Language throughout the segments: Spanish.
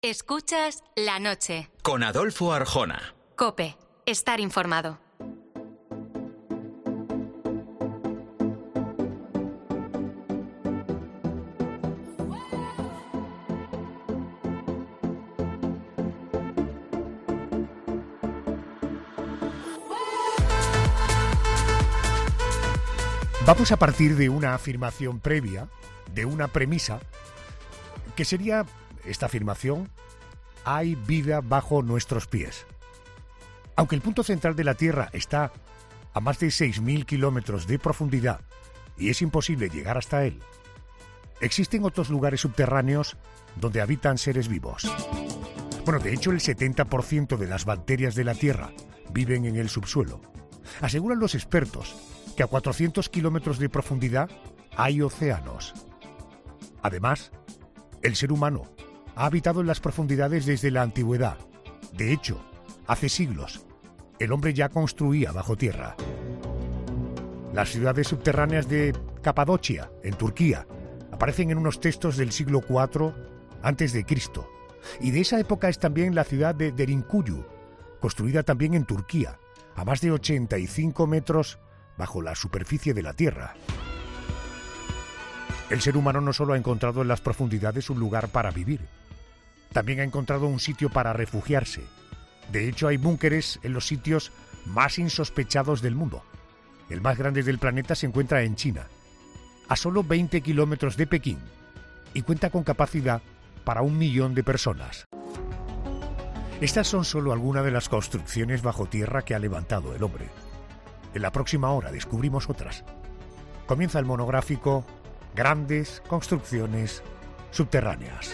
Escuchas La Noche. Con Adolfo Arjona. COPE. Estar informado. Vamos a partir de una afirmación previa, de una premisa, que sería esta afirmación: hay vida bajo nuestros pies. Aunque el punto central de la Tierra está a más de 6.000 kilómetros de profundidad y es imposible llegar hasta él, existen otros lugares subterráneos donde habitan seres vivos. Bueno, de hecho, el 70% de las bacterias de la Tierra viven en el subsuelo. Aseguran los expertos que a 400 kilómetros de profundidad hay océanos. Además, el ser humano ha habitado en las profundidades desde la antigüedad. De hecho, hace siglos, el hombre ya construía bajo tierra. Las ciudades subterráneas de Capadocia, en Turquía, aparecen en unos textos del siglo IV a.C. Y de esa época es también la ciudad de Derinkuyu, construida también en Turquía, a más de 85 metros bajo la superficie de la Tierra. El ser humano no solo ha encontrado en las profundidades un lugar para vivir, también ha encontrado un sitio para refugiarse. De hecho, hay búnkeres en los sitios más insospechados del mundo. El más grande del planeta se encuentra en China, a solo 20 kilómetros de Pekín, y cuenta con capacidad para 1 millón de personas. Estas son solo algunas de las construcciones bajo tierra que ha levantado el hombre. En la próxima hora descubrimos otras. Comienza el monográfico Grandes construcciones subterráneas.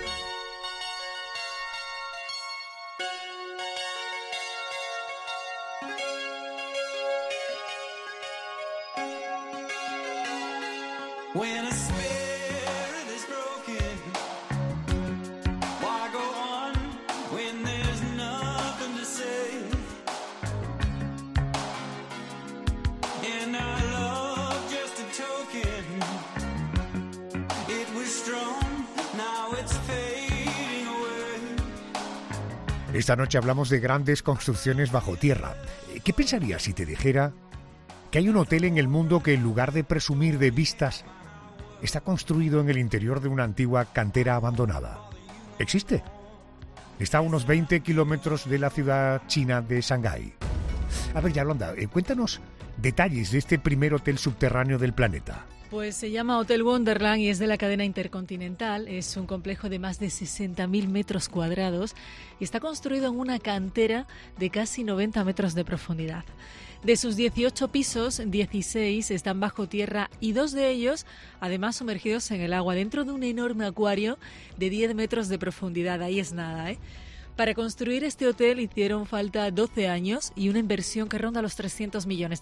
Esta noche hablamos de grandes construcciones bajo tierra. ¿Qué pensarías si te dijera que hay un hotel en el mundo que, en lugar de presumir de vistas, está construido en el interior de una antigua cantera abandonada? ¿Existe? Está a unos 20 kilómetros de la ciudad china de Shanghái. A ver, Yolanda, cuéntanos detalles de este primer hotel subterráneo del planeta. Pues se llama Hotel Wonderland y es de la cadena Intercontinental. Es un complejo de más de 60.000 metros cuadrados y está construido en una cantera de casi 90 metros de profundidad. De sus 18 pisos, 16 están bajo tierra y 2 de ellos, además, sumergidos en el agua, dentro de un enorme acuario de 10 metros de profundidad. Ahí es nada, ¿eh? Para construir este hotel hicieron falta 12 años y una inversión que ronda los $300 millones.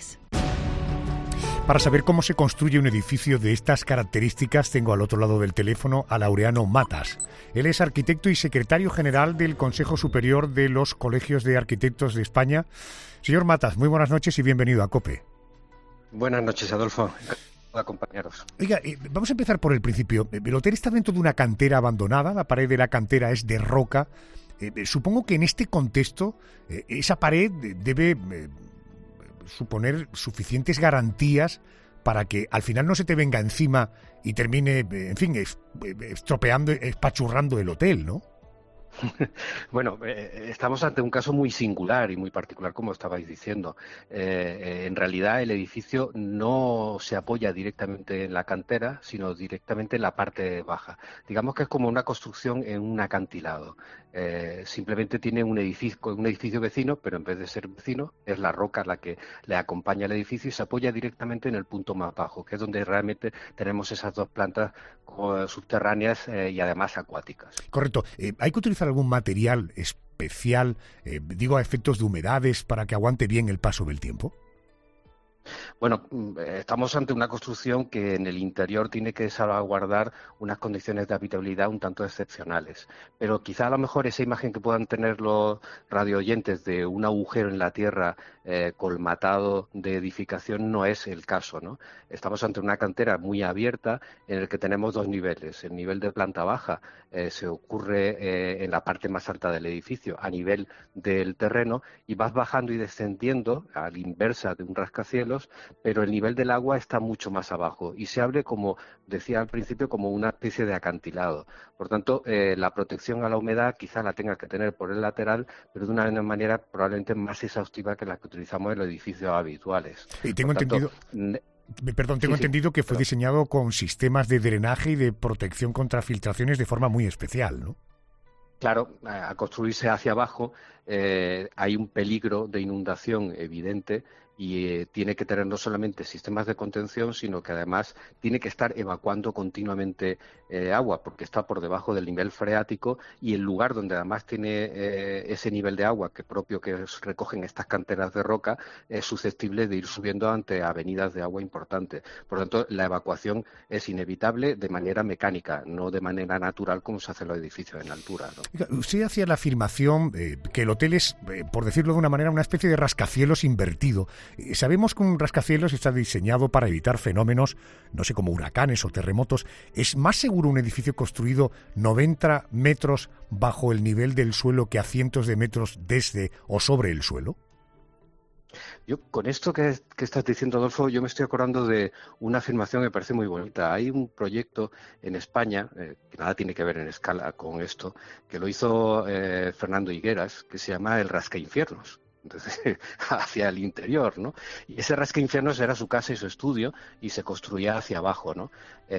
Para saber cómo se construye un edificio de estas características, tengo al otro lado del teléfono a Laureano Matas. Él es arquitecto y secretario general del Consejo Superior de los Colegios de Arquitectos de España. Señor Matas, muy buenas noches y bienvenido a COPE. Buenas noches, Adolfo. Acompañaros. Oiga, vamos a empezar por el principio. El hotel está dentro de una cantera abandonada, la pared de la cantera es de roca. Supongo que en este contexto esa pared debe suponer suficientes garantías para que al final no se te venga encima y termine, en fin, estropeando, espachurrando el hotel, ¿no? Bueno, estamos ante un caso muy singular y muy particular, como estabais diciendo. En realidad, el edificio no se apoya directamente en la cantera, sino directamente en la parte baja. Digamos que es como una construcción en un acantilado. Simplemente tiene un edificio vecino, pero en vez de ser vecino, es la roca la que le acompaña al edificio y se apoya directamente en el punto más bajo, que es donde realmente tenemos esas 2 plantas subterráneas y además acuáticas. Correcto. ¿Hay que utilizar algún material especial, a efectos de humedades, para que aguante bien el paso del tiempo? Bueno, estamos ante una construcción que en el interior tiene que salvaguardar unas condiciones de habitabilidad un tanto excepcionales. Pero quizá a lo mejor esa imagen que puedan tener los radioyentes de un agujero en la tierra colmatado de edificación no es el caso, ¿no? Estamos ante una cantera muy abierta en el que tenemos dos niveles. El nivel de planta baja se ocurre en la parte más alta del edificio, a nivel del terreno, y vas bajando y descendiendo a la inversa de un rascacielos, pero el nivel del agua está mucho más abajo y se abre, como decía al principio, como una especie de acantilado. Por tanto, la protección a la humedad quizá la tenga que tener por el lateral, pero de una manera probablemente más exhaustiva que la que utilizamos en los edificios habituales. Y tengo entendido... Perdón, tengo entendido que fue diseñado con sistemas de drenaje y de protección contra filtraciones de forma muy especial, ¿no? Claro, al construirse hacia abajo hay un peligro de inundación evidente y tiene que tener no solamente sistemas de contención, sino que además tiene que estar evacuando continuamente agua, porque está por debajo del nivel freático, y el lugar donde además tiene ese nivel de agua que propio que recogen estas canteras de roca es susceptible de ir subiendo ante avenidas de agua importantes. Por lo tanto, la evacuación es inevitable de manera mecánica, no de manera natural como se hace en los edificios en altura, ¿no? Usted hacía la afirmación que el hotel es, por decirlo de una manera, una especie de rascacielos invertido. Sabemos que un rascacielos está diseñado para evitar fenómenos, no sé, como huracanes o terremotos. ¿Es más seguro un edificio construido 90 metros bajo el nivel del suelo que a cientos de metros desde o sobre el suelo? Yo, con esto que estás diciendo, Adolfo, yo me estoy acordando de una afirmación que me parece muy bonita. Hay un proyecto en España, que nada tiene que ver en escala con esto, que lo hizo Fernando Higueras, que se llama el Rascainfiernos. Entonces, hacia el interior, ¿no? Y ese rascainfiernos era su casa y su estudio, y se construía hacia abajo, ¿no?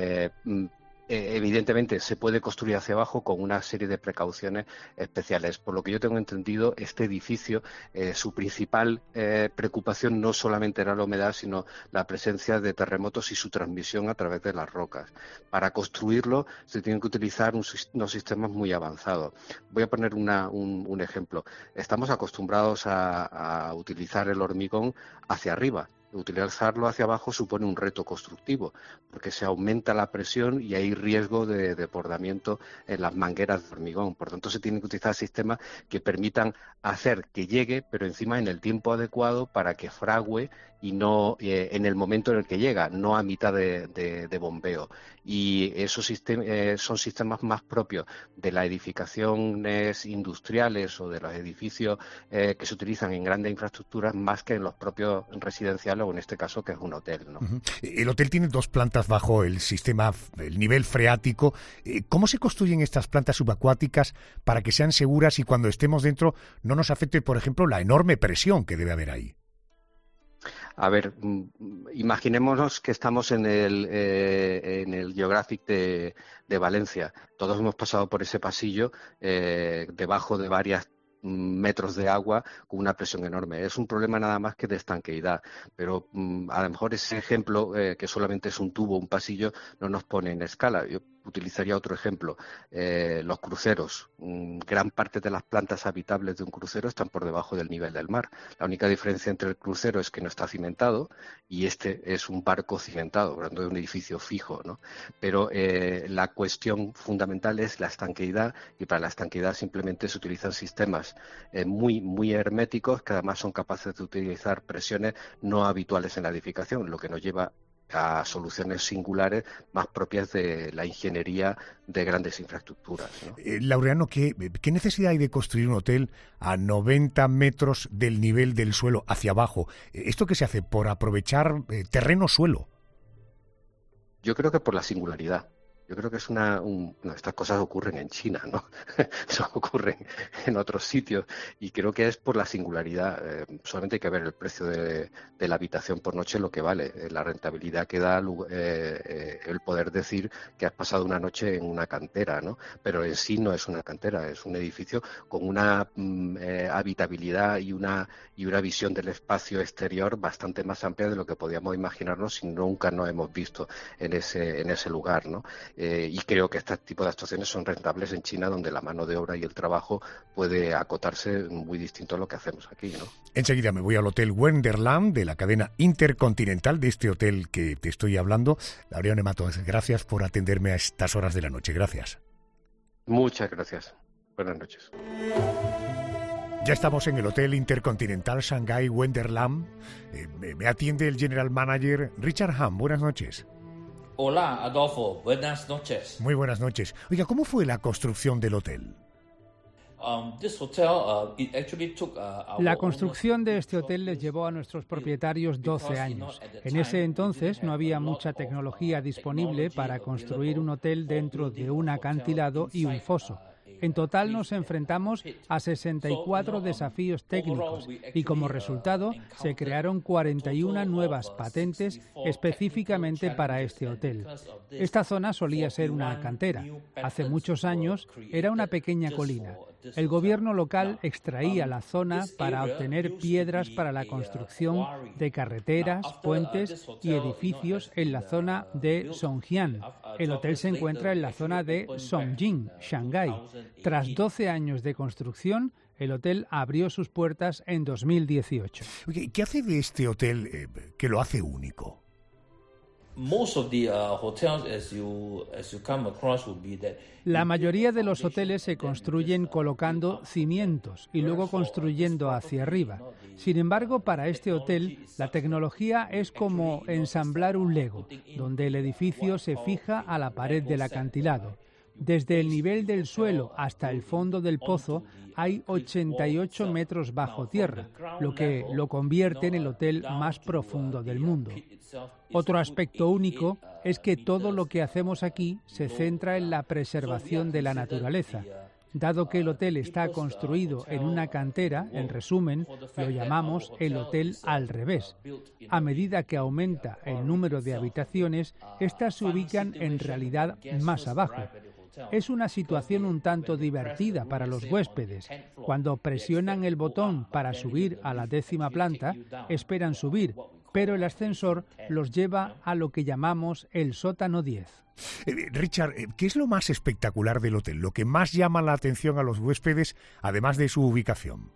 Evidentemente se puede construir hacia abajo con una serie de precauciones especiales. Por lo que yo tengo entendido, este edificio, su principal preocupación no solamente era la humedad, sino la presencia de terremotos y su transmisión a través de las rocas. Para construirlo se tienen que utilizar unos sistemas muy avanzados. Voy a poner un ejemplo. Estamos acostumbrados a utilizar el hormigón hacia arriba. Utilizarlo hacia abajo supone un reto constructivo, porque se aumenta la presión y hay riesgo de desbordamiento en las mangueras de hormigón. Por tanto, se tienen que utilizar sistemas que permitan hacer que llegue, pero encima en el tiempo adecuado para que fragüe y no en el momento en el que llega, no a mitad de bombeo. Y esos son sistemas más propios de las edificaciones industriales o de los edificios que se utilizan en grandes infraestructuras, más que en los propios residenciales, o en este caso que es un hotel, ¿no? El hotel tiene 2 plantas bajo el nivel freático. ¿Cómo se construyen estas plantas subacuáticas para que sean seguras y cuando estemos dentro no nos afecte, por ejemplo, la enorme presión que debe haber ahí? A ver, imaginémonos que estamos en el Geographic de Valencia. Todos hemos pasado por ese pasillo debajo de varios metros de agua con una presión enorme. Es un problema nada más que de estanqueidad, pero a lo mejor ese ejemplo, que solamente es un tubo, un pasillo, no nos pone en escala. Yo utilizaría otro ejemplo, los cruceros. Gran parte de las plantas habitables de un crucero están por debajo del nivel del mar. La única diferencia entre el crucero es que no está cimentado y este es un barco cimentado, hablando de un edificio fijo, ¿no? Pero la cuestión fundamental es la estanqueidad, y para la estanqueidad simplemente se utilizan sistemas muy herméticos, que además son capaces de utilizar presiones no habituales en la edificación, lo que nos lleva a soluciones singulares más propias de la ingeniería de grandes infraestructuras, ¿no? Laureano, ¿qué necesidad hay de construir un hotel a 90 metros del nivel del suelo hacia abajo? ¿Esto qué se hace? ¿Por aprovechar terreno-suelo? Yo creo que por la singularidad. Yo creo que es estas cosas ocurren en China, ¿no? No ocurren en otros sitios, y creo que es por la singularidad. Solamente hay que ver el precio de la habitación por noche, lo que vale, la rentabilidad que da el poder decir que has pasado una noche en una cantera, ¿no? Pero en sí no es una cantera, es un edificio con una habitabilidad y una visión del espacio exterior bastante más amplia de lo que podíamos imaginarnos si nunca nos hemos visto en ese lugar, ¿no? y creo que este tipo de actuaciones son rentables en China, donde la mano de obra y el trabajo puede acotarse muy distinto a lo que hacemos aquí, ¿no? Enseguida me voy al Hotel Wonderland de la cadena Intercontinental, de este hotel que te estoy hablando. Laureano Matos, gracias por atenderme a estas horas de la noche. Gracias. Muchas gracias. Buenas noches. Ya estamos en el Hotel Intercontinental Shanghai Wonderland. Me atiende el General Manager Richard Han. Buenas noches. Hola, Adolfo. Buenas noches. Muy buenas noches. Oiga, ¿cómo fue la construcción del hotel? La construcción de este hotel les llevó a nuestros propietarios 12 años. En ese entonces no había mucha tecnología disponible para construir un hotel dentro de un acantilado y un foso. En total nos enfrentamos a 64 desafíos técnicos y como resultado se crearon 41 nuevas patentes específicamente para este hotel. Esta zona solía ser una cantera. Hace muchos años era una pequeña colina. El gobierno local extraía la zona para obtener piedras para la construcción de carreteras, puentes y edificios en la zona de Songjiang. El hotel se encuentra en la zona de Songjing, Shanghái. Tras 12 años de construcción, el hotel abrió sus puertas en 2018. Oye, ¿qué hace de este hotel que lo hace único? La mayoría de los hoteles se construyen colocando cimientos y luego construyendo hacia arriba. Sin embargo, para este hotel, la tecnología es como ensamblar un Lego, donde el edificio se fija a la pared del acantilado. Desde el nivel del suelo hasta el fondo del pozo hay 88 metros bajo tierra, lo que lo convierte en el hotel más profundo del mundo. Otro aspecto único es que todo lo que hacemos aquí se centra en la preservación de la naturaleza. Dado que el hotel está construido en una cantera, en resumen, lo llamamos el hotel al revés. A medida que aumenta el número de habitaciones, estas se ubican en realidad más abajo. Es una situación un tanto divertida para los huéspedes. Cuando presionan el botón para subir a la 10ª planta, esperan subir, pero el ascensor los lleva a lo que llamamos el sótano 10. Richard, ¿qué es lo más espectacular del hotel? ¿Lo que más llama la atención a los huéspedes, además de su ubicación?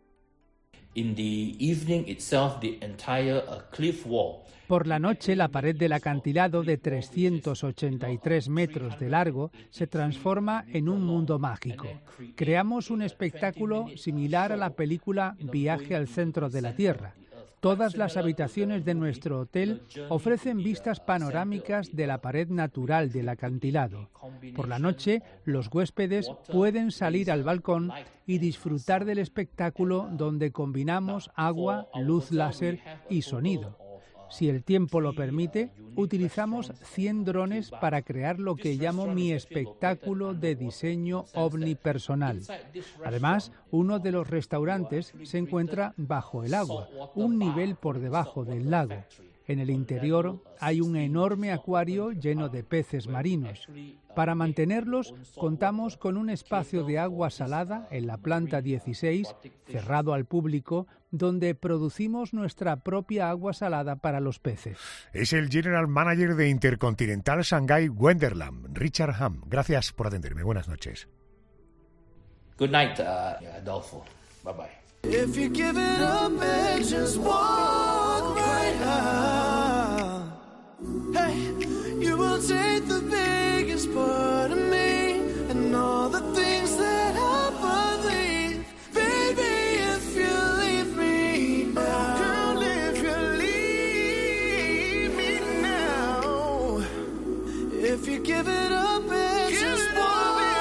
Por la noche, la pared del acantilado de 383 metros de largo se transforma en un mundo mágico. Creamos un espectáculo similar a la película Viaje al centro de la Tierra. Todas las habitaciones de nuestro hotel ofrecen vistas panorámicas de la pared natural del acantilado. Por la noche, los huéspedes pueden salir al balcón y disfrutar del espectáculo donde combinamos agua, luz láser y sonido. Si el tiempo lo permite, utilizamos 100 drones para crear lo que llamo mi espectáculo de diseño omnipersonal. Además, uno de los restaurantes se encuentra bajo el agua, un nivel por debajo del lago. En el interior hay un enorme acuario lleno de peces marinos. Para mantenerlos, contamos con un espacio de agua salada en la planta 16, cerrado al público, donde producimos nuestra propia agua salada para los peces. Es el General Manager de Intercontinental Shanghai Wonderland, Richard Han. Gracias por atenderme. Buenas noches. Good night, Adolfo. Bye bye. If you give it up and just walk right out, hey, you will take the biggest part of me and all the things that I believe. Baby, if you leave me now, girl, if you leave me now, if you give it up and just walk.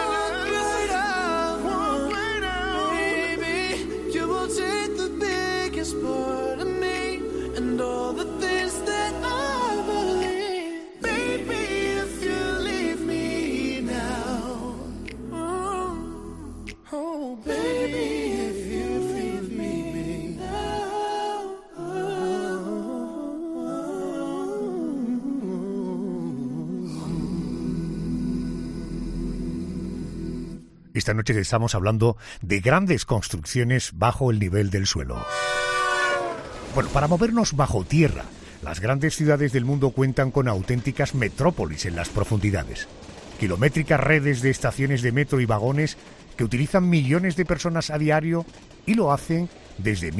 Esta noche estamos hablando de grandes construcciones bajo el nivel del suelo. Bueno, para movernos bajo tierra Las grandes ciudades del mundo cuentan con auténticas metrópolis en las profundidades. Kilométricas redes de estaciones de metro y vagones que utilizan millones de personas a diario y lo hacen desde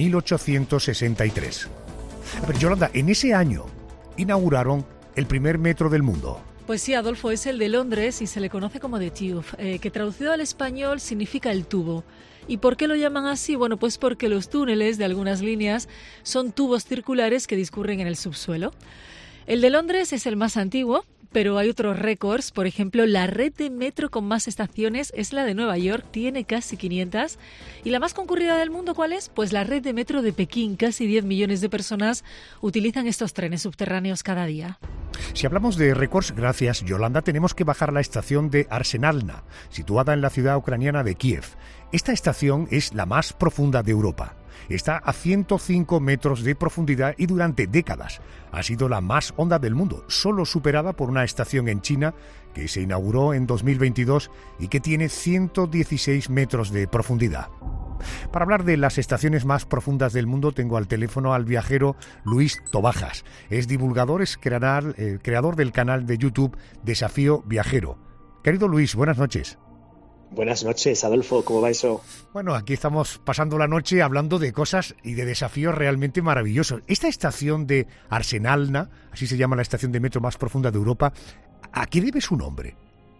1863. A ver, Yolanda, en ese año inauguraron el primer metro del mundo. Pues sí, Adolfo, es el de Londres y se le conoce como The Tube, que traducido al español significa el tubo. ¿Y por qué lo llaman así? Bueno, pues porque los túneles de algunas líneas son tubos circulares que discurren en el subsuelo. El de Londres es el más antiguo, pero hay otros récords. Por ejemplo, la red de metro con más estaciones es la de Nueva York, tiene casi 500. ¿Y la más concurrida del mundo cuál es? Pues la red de metro de Pekín. Casi 10 millones de personas utilizan estos trenes subterráneos cada día. Si hablamos de récords, gracias, Yolanda, tenemos que bajar la estación de Arsenalna, situada en la ciudad ucraniana de Kiev. Esta estación es la más profunda de Europa. Está a 105 metros de profundidad y durante décadas ha sido la más honda del mundo, solo superada por una estación en China que se inauguró en 2022 y que tiene 116 metros de profundidad. Para hablar de las estaciones más profundas del mundo tengo al teléfono al viajero Luis Tobajas. Es divulgador, es creador del canal de YouTube Desafío Viajero. Querido Luis, buenas noches. Buenas noches, Adolfo, ¿cómo va eso? Bueno, aquí estamos pasando la noche hablando de cosas y de desafíos realmente maravillosos. Esta estación de Arsenalna, así se llama la estación de metro más profunda de Europa, ¿a qué debe su nombre?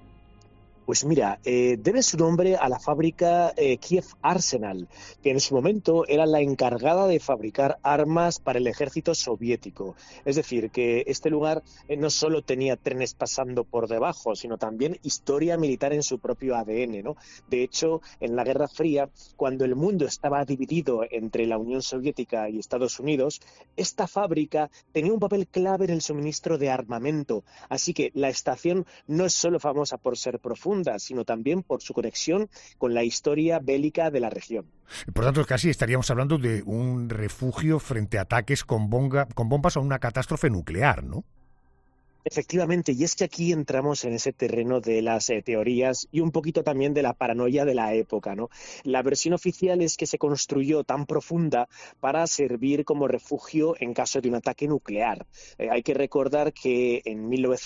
Pues mira, debe su nombre a la fábrica Kiev Arsenal, que en su momento era la encargada de fabricar armas para el ejército soviético. Es decir, que este lugar no solo tenía trenes pasando por debajo, sino también historia militar en su propio ADN, ¿no? De hecho, en la Guerra Fría, cuando el mundo estaba dividido entre la Unión Soviética y Estados Unidos, esta fábrica tenía un papel clave en el suministro de armamento. Así que la estación no es solo famosa por ser profunda, sino también por su conexión con la historia bélica de la región. Por tanto, casi estaríamos hablando de un refugio frente a ataques con bombas o una catástrofe nuclear, ¿no? Efectivamente, y es que aquí entramos en ese terreno de las teorías y un poquito también de la paranoia de la época, ¿no? La versión oficial es que se construyó tan profunda para servir como refugio en caso de un ataque nuclear. Hay que recordar que en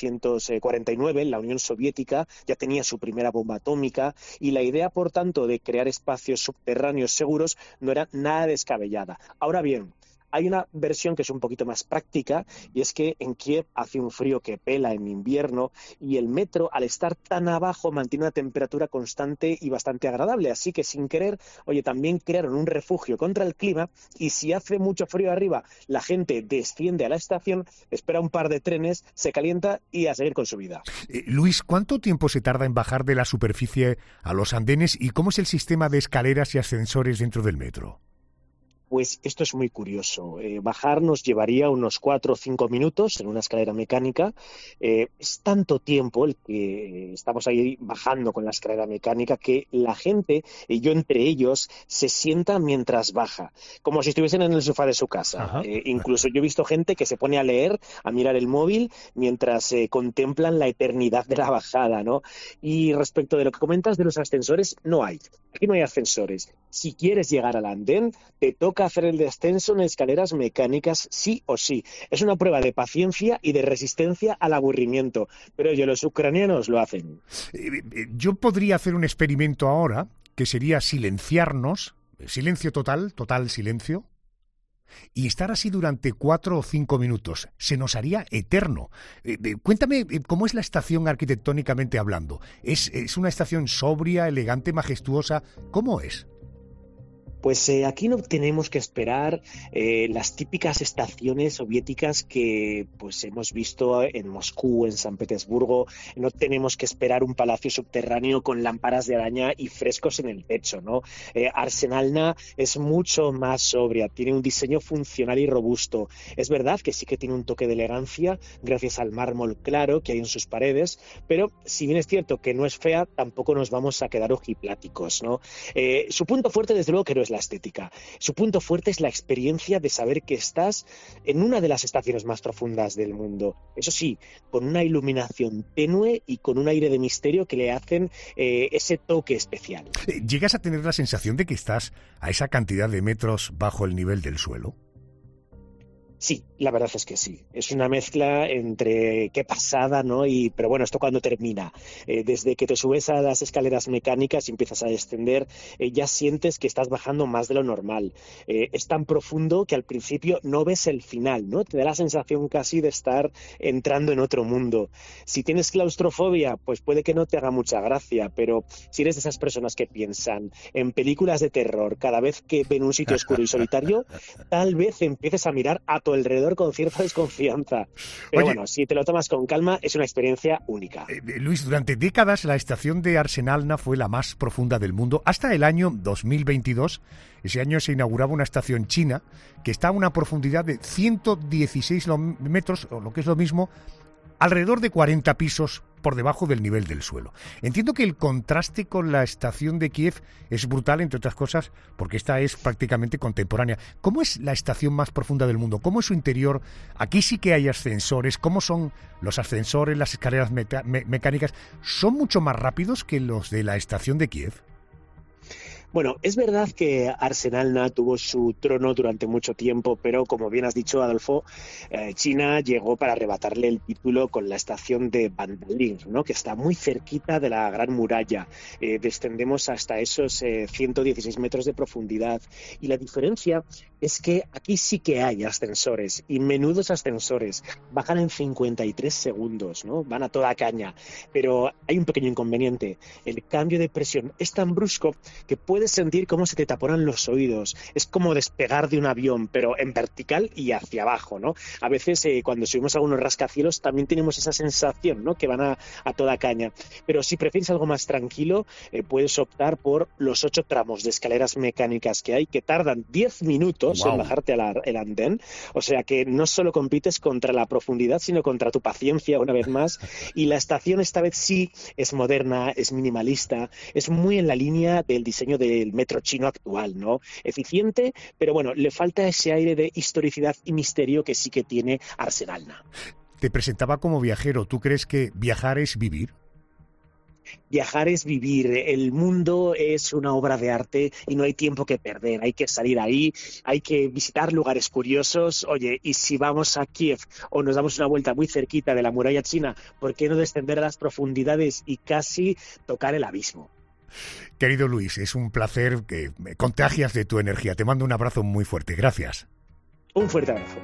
1949 la Unión Soviética ya tenía su primera bomba atómica y la idea, por tanto, de crear espacios subterráneos seguros no era nada descabellada. Ahora bien, hay una versión que es un poquito más práctica y es que en Kiev hace un frío que pela en invierno y el metro, al estar tan abajo, mantiene una temperatura constante y bastante agradable. Así que sin querer, también crearon un refugio contra el clima y si hace mucho frío arriba, la gente desciende a la estación, espera un par de trenes, se calienta y a seguir con su vida. Luis, ¿cuánto tiempo se tarda en bajar de la superficie a los andenes y cómo es el sistema de escaleras y ascensores dentro del metro? Pues esto es muy curioso. Bajar nos llevaría unos 4 o 5 minutos en una escalera mecánica. Es tanto tiempo el que estamos ahí bajando con la escalera mecánica que la gente, y yo entre ellos, se sienta mientras baja, como si estuviesen en el sofá de su casa. Incluso yo he visto gente que se pone a leer, a mirar el móvil, mientras contemplan la eternidad de la bajada, ¿no? Y respecto de lo que comentas de los ascensores, no hay. Aquí no hay ascensores. Si quieres llegar al andén, te toca hacer el descenso en escaleras mecánicas sí o sí. Es una prueba de paciencia y de resistencia al aburrimiento. Pero los ucranianos lo hacen. Yo podría hacer un experimento ahora, que sería silenciarnos, silencio total silencio, y estar así durante 4 o 5 minutos. Se nos haría eterno. Cuéntame cómo es la estación arquitectónicamente hablando. ¿Es una estación sobria, elegante, majestuosa? ¿Cómo es? Pues aquí no tenemos que esperar las típicas estaciones soviéticas que pues hemos visto en Moscú, en San Petersburgo. No tenemos que esperar un palacio subterráneo con lámparas de araña y frescos en el techo, ¿no? Arsenalna es mucho más sobria, tiene un diseño funcional y robusto. Es verdad que sí que tiene un toque de elegancia gracias al mármol claro que hay en sus paredes, pero si bien es cierto que no es fea, tampoco nos vamos a quedar ojipláticos, ¿no? Su punto fuerte, desde luego, que no es la estética. Su punto fuerte es la experiencia de saber que estás en una de las estaciones más profundas del mundo. Eso sí, con una iluminación tenue y con un aire de misterio que le hacen ese toque especial. ¿Llegas a tener la sensación de que estás a esa cantidad de metros bajo el nivel del suelo? Sí, la verdad es que sí. Es una mezcla entre qué pasada, ¿no? Pero bueno, esto cuando termina. Desde que te subes a las escaleras mecánicas y empiezas a descender, ya sientes que estás bajando más de lo normal. Es tan profundo que al principio no ves el final, ¿no? Te da la sensación casi de estar entrando en otro mundo. Si tienes claustrofobia, pues puede que no te haga mucha gracia, pero si eres de esas personas que piensan en películas de terror cada vez que ven un sitio oscuro y solitario, tal vez empieces a mirar a tu alrededor con cierta desconfianza. Pero Oye, bueno, si te lo tomas con calma, es una experiencia única. Luis, durante décadas la estación de Arsenalna fue la más profunda del mundo. Hasta el año 2022, ese año se inauguraba una estación china que está a una profundidad de 116 metros, o lo que es lo mismo, alrededor de 40 pisos por debajo del nivel del suelo. Entiendo que el contraste con la estación de Kiev es brutal, entre otras cosas, porque esta es prácticamente contemporánea. ¿Cómo es la estación más profunda del mundo? ¿Cómo es su interior? Aquí sí que hay ascensores. ¿Cómo son los ascensores, las escaleras mecánicas? ¿Son mucho más rápidos que los de la estación de Kiev? Bueno, es verdad que Arsenalna tuvo su trono durante mucho tiempo, pero como bien has dicho, Adolfo, China llegó para arrebatarle el título con la estación de Bandalin, ¿no? Que está muy cerquita de la Gran Muralla. Descendemos hasta esos 116 metros de profundidad. Y la diferencia es que aquí sí que hay ascensores, y menudos ascensores. Bajan en 53 segundos, ¿no? Van a toda caña. Pero hay un pequeño inconveniente. El cambio de presión es tan brusco que puedes sentir cómo se te taponan los oídos. Es como despegar de un avión, pero en vertical y hacia abajo, ¿no? A veces cuando subimos a algunos rascacielos también tenemos esa sensación, ¿no? Que van a toda caña. Pero si prefieres algo más tranquilo, puedes optar por los 8 tramos de escaleras mecánicas que hay, que tardan 10 minutos en bajarte el andén. O sea que no solo compites contra la profundidad, sino contra tu paciencia una vez más. Y la estación esta vez sí es moderna, es minimalista, es muy en la línea del diseño del metro chino actual, ¿no? Eficiente, pero bueno, le falta ese aire de historicidad y misterio que sí que tiene Arsenalna. Te presentaba como viajero. ¿Tú crees que viajar es vivir? Viajar es vivir, el mundo es una obra de arte y no hay tiempo que perder, hay que salir ahí, hay que visitar lugares curiosos. Oye, y si vamos a Kiev o nos damos una vuelta muy cerquita de la muralla china, ¿por qué no descender a las profundidades y casi tocar el abismo? Querido Luis, es un placer, que me contagias de tu energía. Te mando un abrazo muy fuerte. Gracias. Un fuerte abrazo.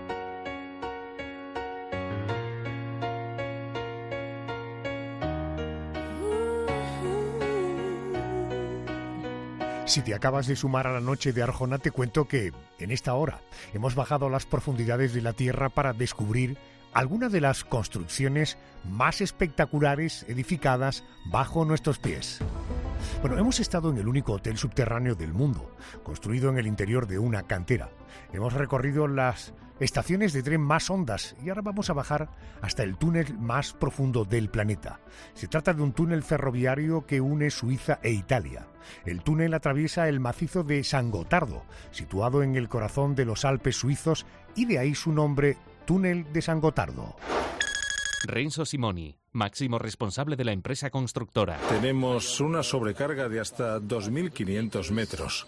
Si te acabas de sumar a la noche de Arjona, te cuento que en esta hora hemos bajado a las profundidades de la Tierra para descubrir algunas de las construcciones más espectaculares edificadas bajo nuestros pies. Bueno, hemos estado en el único hotel subterráneo del mundo, construido en el interior de una cantera. Hemos recorrido las estaciones de tren más hondas y ahora vamos a bajar hasta el túnel más profundo del planeta. Se trata de un túnel ferroviario que une Suiza e Italia. El túnel atraviesa el macizo de San Gotardo, situado en el corazón de los Alpes suizos, y de ahí su nombre, Túnel de San Gotardo. Renzo Simoni, máximo responsable de la empresa constructora. Tenemos una sobrecarga de hasta 2.500 metros.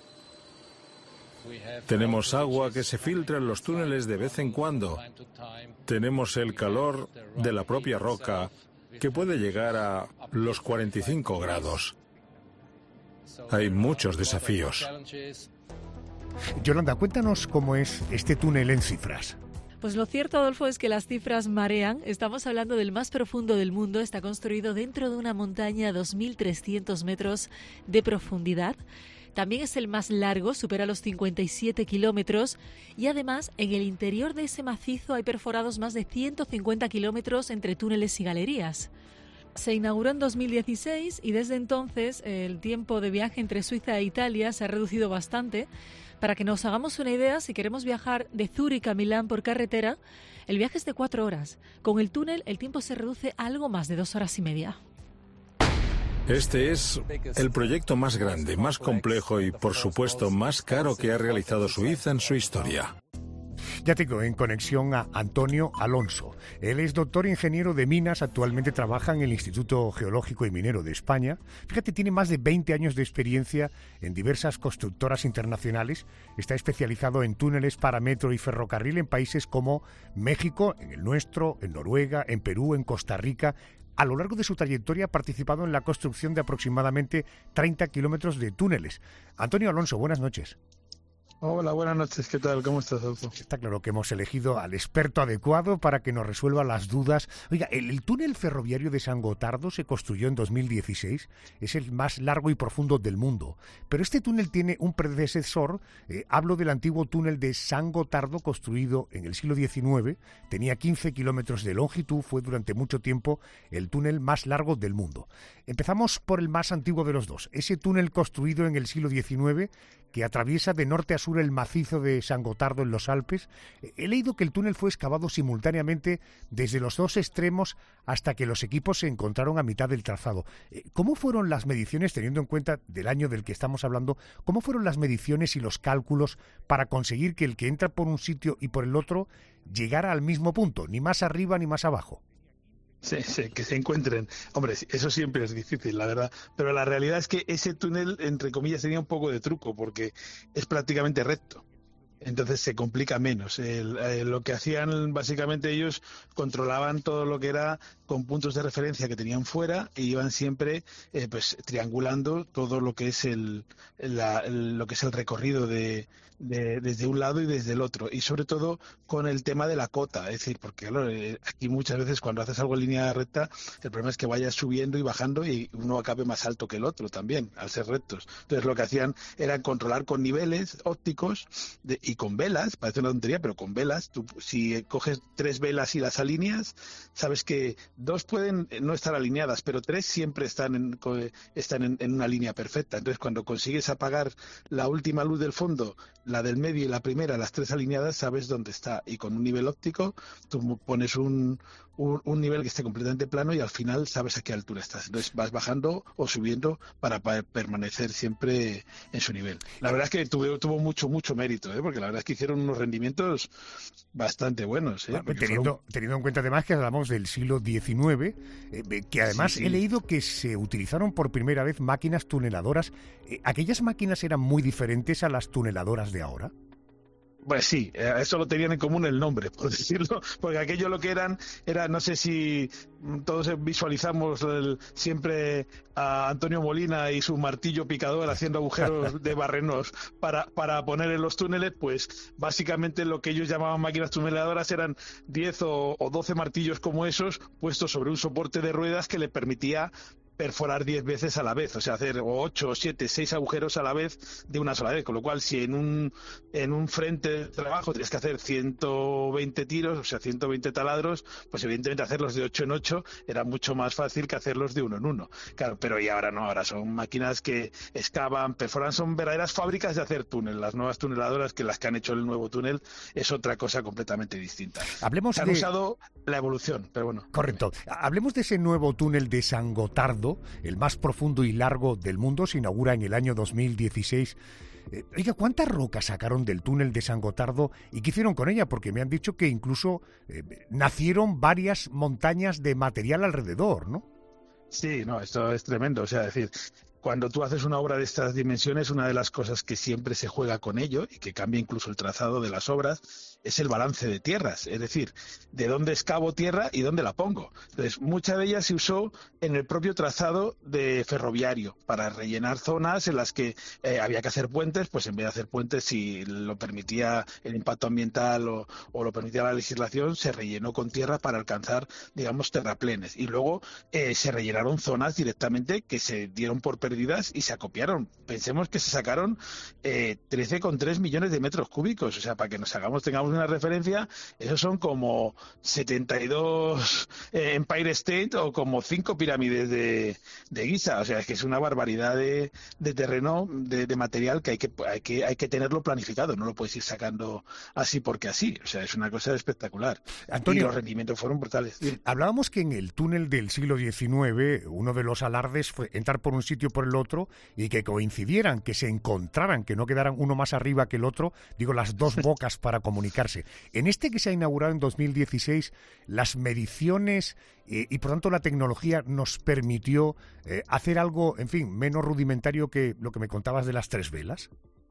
Tenemos agua que se filtra en los túneles de vez en cuando. Tenemos el calor de la propia roca, que puede llegar a los 45 grados. Hay muchos desafíos. Yolanda, cuéntanos cómo es este túnel en cifras. Pues lo cierto, Adolfo, es que las cifras marean. Estamos hablando del más profundo del mundo. Está construido dentro de una montaña a 2.300 metros de profundidad. También es el más largo, supera los 57 kilómetros. Y además, en el interior de ese macizo hay perforados más de 150 kilómetros entre túneles y galerías. Se inauguró en 2016 y desde entonces el tiempo de viaje entre Suiza e Italia se ha reducido bastante. Para que nos hagamos una idea, si queremos viajar de Zúrich a Milán por carretera, el viaje es de 4 horas. Con el túnel, el tiempo se reduce a algo más de 2 horas y media. Este es el proyecto más grande, más complejo y, por supuesto, más caro que ha realizado Suiza en su historia. Ya tengo en conexión a Antonio Alonso. Él es doctor ingeniero de minas, actualmente trabaja en el Instituto Geológico y Minero de España. Fíjate, tiene más de 20 años de experiencia en diversas constructoras internacionales. Está especializado en túneles para metro y ferrocarril en países como México, en el nuestro, en Noruega, en Perú, en Costa Rica. A lo largo de su trayectoria ha participado en la construcción de aproximadamente 30 kilómetros de túneles. Antonio Alonso, buenas noches. Hola, buenas noches. ¿Qué tal? ¿Cómo estás, Adolfo? Está claro que hemos elegido al experto adecuado para que nos resuelva las dudas. Oiga, el túnel ferroviario de San Gotardo se construyó en 2016. Es el más largo y profundo del mundo. Pero este túnel tiene un predecesor. Hablo del antiguo túnel de San Gotardo, construido en el siglo XIX. Tenía 15 kilómetros de longitud. Fue durante mucho tiempo el túnel más largo del mundo. Empezamos por el más antiguo de los dos. Ese túnel construido en el siglo XIX que atraviesa de norte a sur el macizo de San Gotardo en los Alpes. He leído que el túnel fue excavado simultáneamente desde los dos extremos hasta que los equipos se encontraron a mitad del trazado. ¿Cómo fueron las mediciones, teniendo en cuenta del año del que estamos hablando, cómo fueron las mediciones y los cálculos para conseguir que el que entra por un sitio y por el otro llegara al mismo punto, ni más arriba ni más abajo? Sí, que se encuentren. Hombre, eso siempre es difícil, la verdad. Pero la realidad es que ese túnel, entre comillas, tenía un poco de truco porque es prácticamente recto. Entonces se complica menos. Lo que hacían, básicamente, ellos controlaban todo lo que era con puntos de referencia que tenían fuera y iban siempre pues triangulando todo lo que es lo que es el recorrido desde un lado y desde el otro, y sobre todo con el tema de la cota, es decir, porque claro, aquí muchas veces cuando haces algo en línea recta el problema es que vayas subiendo y bajando y uno acabe más alto que el otro también, al ser rectos. Entonces lo que hacían era controlar con niveles ópticos y con velas, parece una tontería, pero con velas, tú si coges 3 velas y las alineas, sabes que 2 pueden no estar alineadas, pero 3 siempre están en una línea perfecta. Entonces cuando consigues apagar la última luz del fondo, la del medio y la primera, las 3 alineadas, sabes dónde está. Y con un nivel óptico, tú pones un nivel que esté completamente plano y al final sabes a qué altura estás. Entonces vas bajando o subiendo para permanecer siempre en su nivel. La verdad es que tuvo mucho mérito, porque la verdad es que hicieron unos rendimientos bastante buenos. Teniendo en cuenta además que hablamos del siglo XIX, que además sí. He leído que se utilizaron por primera vez máquinas tuneladoras. ¿Aquellas máquinas eran muy diferentes a las tuneladoras de ahora? Pues sí, eso lo tenían en común el nombre, por decirlo, porque aquello lo que era, no sé si todos visualizamos siempre a Antonio Molina y su martillo picador haciendo agujeros de barrenos para poner en los túneles, pues básicamente lo que ellos llamaban máquinas tuneladoras eran 10 o 12 martillos como esos puestos sobre un soporte de ruedas que le permitía perforar 10 veces a la vez, o sea, hacer 8, 7, 6 agujeros a la vez de una sola vez, con lo cual si en un frente de trabajo tienes que hacer 120 tiros, o sea, 120 taladros, pues evidentemente hacerlos de 8 en 8 era mucho más fácil que hacerlos de 1 en 1. Claro, pero y ahora no, ahora son máquinas que excavan, perforan, son verdaderas fábricas de hacer túnel. Las nuevas tuneladoras, que las que han hecho el nuevo túnel, es otra cosa completamente distinta. Han usado la evolución, pero bueno. Correcto. Hablemos de ese nuevo túnel de San Gotardo, el más profundo y largo del mundo. Se inaugura en el año 2016. Oiga, ¿cuántas rocas sacaron del túnel de San Gotardo y qué hicieron con ella? Porque me han dicho que incluso nacieron varias montañas de material alrededor, ¿no? Sí, no, esto es tremendo. O sea, es decir, cuando tú haces una obra de estas dimensiones, una de las cosas que siempre se juega con ello y que cambia incluso el trazado de las obras es el balance de tierras, es decir, de dónde excavo tierra y dónde la pongo. Entonces, mucha de ella se usó en el propio trazado de ferroviario para rellenar zonas en las que había que hacer puentes, pues en vez de hacer puentes, si lo permitía el impacto ambiental o lo permitía la legislación, se rellenó con tierra para alcanzar, digamos, terraplenes. Y luego se rellenaron zonas directamente que se dieron por perdidas y se acopiaron. Pensemos que se sacaron 13,3 millones de metros cúbicos, o sea, para que tengamos una referencia, esos son como 72 Empire State o como 5 pirámides de Giza, o sea, es que es una barbaridad de terreno, de material que hay que tenerlo planificado, no lo puedes ir sacando así porque así, o sea, es una cosa espectacular. Antonio, y los rendimientos fueron brutales. Hablábamos que en el túnel del siglo XIX uno de los alardes fue entrar por un sitio por el otro y que coincidieran, que se encontraran, que no quedaran uno más arriba que el otro, digo, las dos bocas para comunicar acercarse. En este que se ha inaugurado en 2016, las mediciones y por tanto la tecnología nos permitió hacer algo, en fin, menos rudimentario que lo que me contabas de las 3 velas.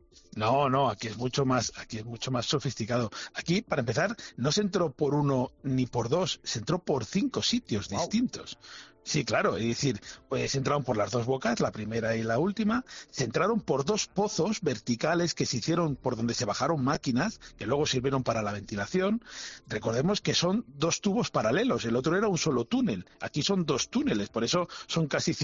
No, aquí es mucho más sofisticado. Aquí, para empezar, no se entró por 1 ni por 2, se entró por 5 sitios distintos. Sí, claro, es decir, pues entraron por las 2 bocas, la primera y la última, se entraron por 2 pozos verticales que se hicieron por donde se bajaron máquinas, que luego sirvieron para la ventilación. Recordemos que son 2 tubos paralelos, el otro era un solo túnel, aquí son 2 túneles, por eso son casi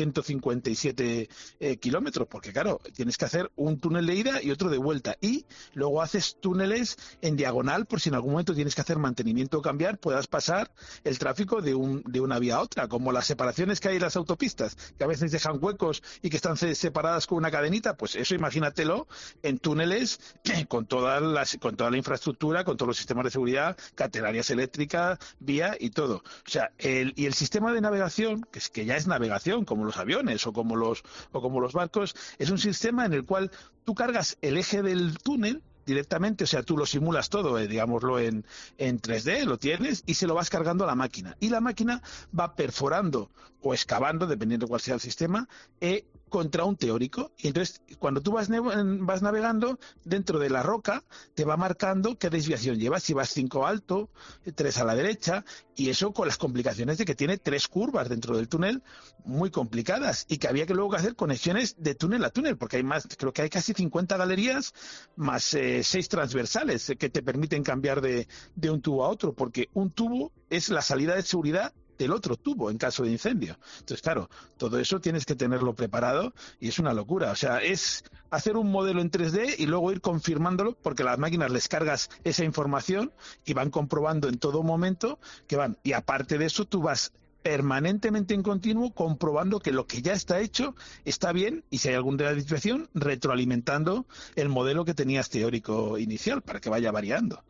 157 kilómetros, porque claro, tienes que hacer un túnel de ida y otro de vuelta, y luego haces túneles en diagonal por si en algún momento tienes que hacer mantenimiento o cambiar, puedas pasar el tráfico de una vía a otra, como la separación que hay en las autopistas, que a veces dejan huecos y que están separadas con una cadenita, pues eso imagínatelo en túneles con toda la infraestructura, con todos los sistemas de seguridad, catenarias eléctricas, vía y todo. O sea, el sistema de navegación, que ya es navegación, como los aviones o como los barcos, es un sistema en el cual tú cargas el eje del túnel directamente, o sea, tú lo simulas todo, digámoslo en 3D, lo tienes y se lo vas cargando a la máquina. Y la máquina va perforando o excavando, dependiendo de cuál sea el sistema, contra un teórico. Y entonces, cuando tú vas navegando, dentro de la roca, te va marcando qué desviación llevas, si vas 5 alto, 3 a la derecha, y eso con las complicaciones de que tiene 3 curvas dentro del túnel muy complicadas, y que había que luego hacer conexiones de túnel a túnel, porque creo que hay casi 50 galerías, más 6 transversales que te permiten cambiar de un tubo a otro, porque un tubo es la salida de seguridad del otro tubo en caso de incendio. Entonces, claro, todo eso tienes que tenerlo preparado y es una locura. O sea, es hacer un modelo en 3D y luego ir confirmándolo, porque a las máquinas les cargas esa información y van comprobando en todo momento que van. Y aparte de eso, tú vas permanentemente en continuo comprobando que lo que ya está hecho está bien, y si hay alguna desviación, retroalimentando el modelo que tenías teórico inicial para que vaya variando.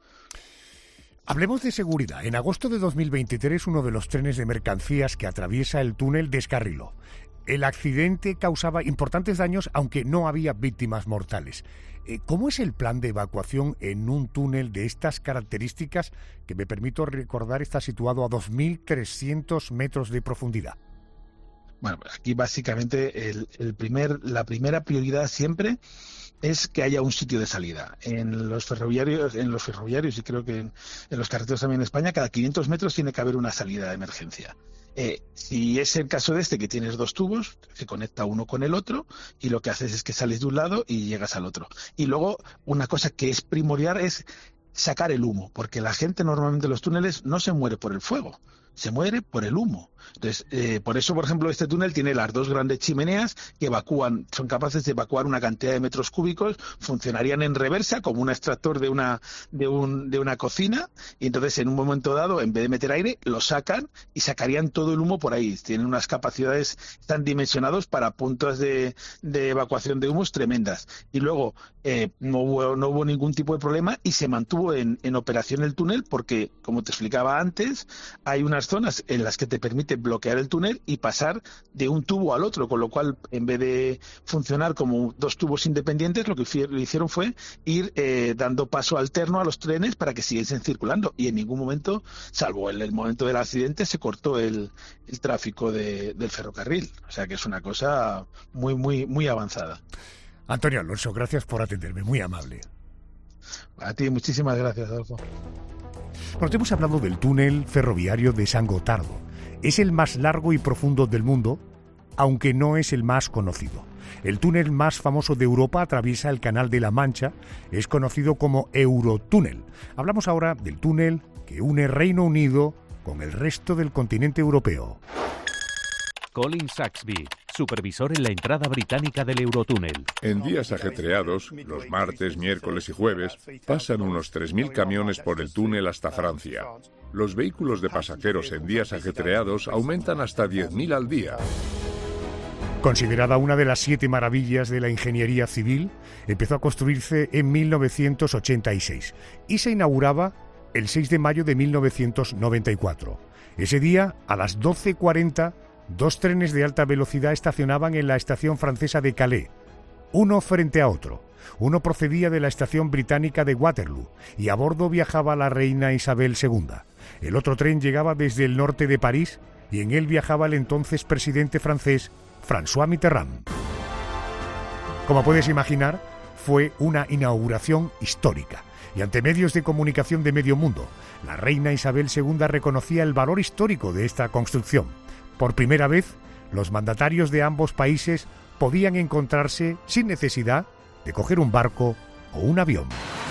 Hablemos de seguridad. En agosto de 2023, uno de los trenes de mercancías que atraviesa el túnel descarriló. El accidente causaba importantes daños, aunque no había víctimas mortales. ¿Cómo es el plan de evacuación en un túnel de estas características, que, me permito recordar, está situado a 2.300 metros de profundidad? Bueno, aquí básicamente la primera prioridad siempre es que haya un sitio de salida. En los ferroviarios y creo que en los carreteros también en España, cada 500 metros tiene que haber una salida de emergencia. Si es el caso de que tienes 2 tubos, se conecta uno con el otro y lo que haces es que sales de un lado y llegas al otro. Y luego una cosa que es primordial es sacar el humo, porque la gente normalmente en los túneles no se muere por el fuego, se muere por el humo. Entonces, por eso, por ejemplo, este túnel tiene las 2 grandes chimeneas que son capaces de evacuar una cantidad de metros cúbicos, funcionarían en reversa como un extractor de una cocina, y entonces en un momento dado, en vez de meter aire, lo sacan y sacarían todo el humo por ahí. Tienen unas capacidades, están dimensionados para puntos de evacuación de humos tremendas. Y luego no hubo ningún tipo de problema y se mantuvo en operación el túnel, porque, como te explicaba antes, hay unas zonas en las que te permite bloquear el túnel y pasar de un tubo al otro, con lo cual, en vez de funcionar como 2 tubos independientes, lo que hicieron fue ir dando paso alterno a los trenes para que siguiesen circulando, y en ningún momento, salvo en el momento del accidente, se cortó el tráfico del ferrocarril. O sea que es una cosa muy, muy, muy avanzada. Antonio Alonso, gracias por atenderme, muy amable. A ti, muchísimas gracias, Adolfo. Bueno, te hemos hablado del túnel ferroviario de San Gotardo. Es el más largo y profundo del mundo, aunque no es el más conocido. El túnel más famoso de Europa atraviesa el Canal de la Mancha, es conocido como Eurotúnel. Hablamos ahora del túnel que une Reino Unido con el resto del continente europeo. Colin Saxby, supervisor en la entrada británica del Eurotúnel. En días ajetreados, los martes, miércoles y jueves, pasan unos 3.000 camiones por el túnel hasta Francia. Los vehículos de pasajeros en días ajetreados aumentan hasta 10.000 al día. Considerada una de las 7 maravillas de la ingeniería civil, empezó a construirse en 1986 y se inauguraba el 6 de mayo de 1994. Ese día, a las 12:40, 2 trenes de alta velocidad estacionaban en la estación francesa de Calais, uno frente a otro. Uno procedía de la estación británica de Waterloo y a bordo viajaba la reina Isabel II. El otro tren llegaba desde el norte de París y en él viajaba el entonces presidente francés François Mitterrand. Como puedes imaginar, fue una inauguración histórica y ante medios de comunicación de medio mundo, la reina Isabel II reconocía el valor histórico de esta construcción. Por primera vez, los mandatarios de ambos países podían encontrarse sin necesidad de coger un barco o un avión.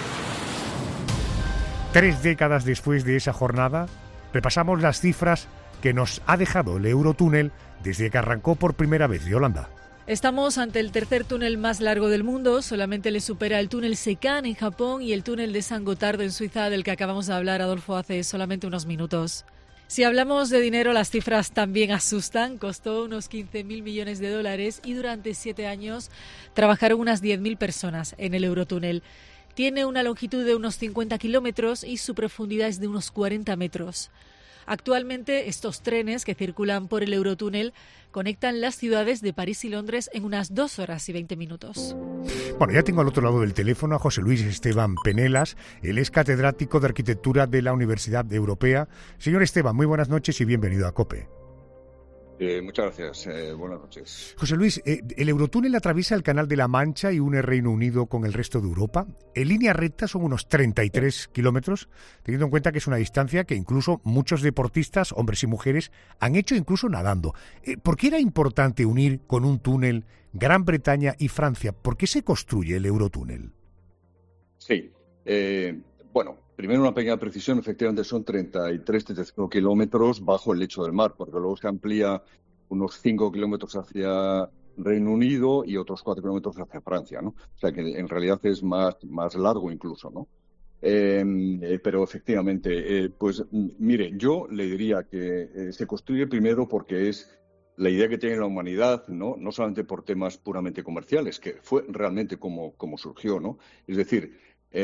3 décadas después de esa jornada, repasamos las cifras que nos ha dejado el Eurotúnel desde que arrancó por primera vez, Yolanda. Estamos ante el tercer túnel más largo del mundo, solamente le supera el túnel Secan en Japón y el túnel de San Gotardo en Suiza, del que acabamos de hablar, Adolfo, hace solamente unos minutos. Si hablamos de dinero, las cifras también asustan. Costó unos 15.000 millones de dólares y durante 7 años trabajaron unas 10.000 personas en el Eurotúnel. Tiene una longitud de unos 50 kilómetros y su profundidad es de unos 40 metros. Actualmente, estos trenes que circulan por el Eurotúnel conectan las ciudades de París y Londres en unas 2 horas y 20 minutos. Bueno, ya tengo al otro lado del teléfono a José Luis Esteban Penelas. Él es catedrático de Arquitectura de la Universidad Europea. Señor Esteban, muy buenas noches y bienvenido a COPE. Muchas gracias. Buenas noches. José Luis, el Eurotúnel atraviesa el Canal de la Mancha y une Reino Unido con el resto de Europa. En línea recta son unos 33 kilómetros, teniendo en cuenta que es una distancia que incluso muchos deportistas, hombres y mujeres, han hecho incluso nadando. ¿Por qué era importante unir con un túnel Gran Bretaña y Francia? ¿Por qué se construye el Eurotúnel? Sí, bueno, primero una pequeña precisión, efectivamente son 35 kilómetros bajo el lecho del mar, porque luego se amplía unos 5 kilómetros hacia Reino Unido y otros 4 kilómetros hacia Francia, ¿no? O sea que en realidad es más largo incluso, ¿no? Pero efectivamente, pues mire, yo le diría que se construye primero porque es la idea que tiene la humanidad, ¿no? No solamente por temas puramente comerciales, que fue realmente como surgió, ¿no? Es decir,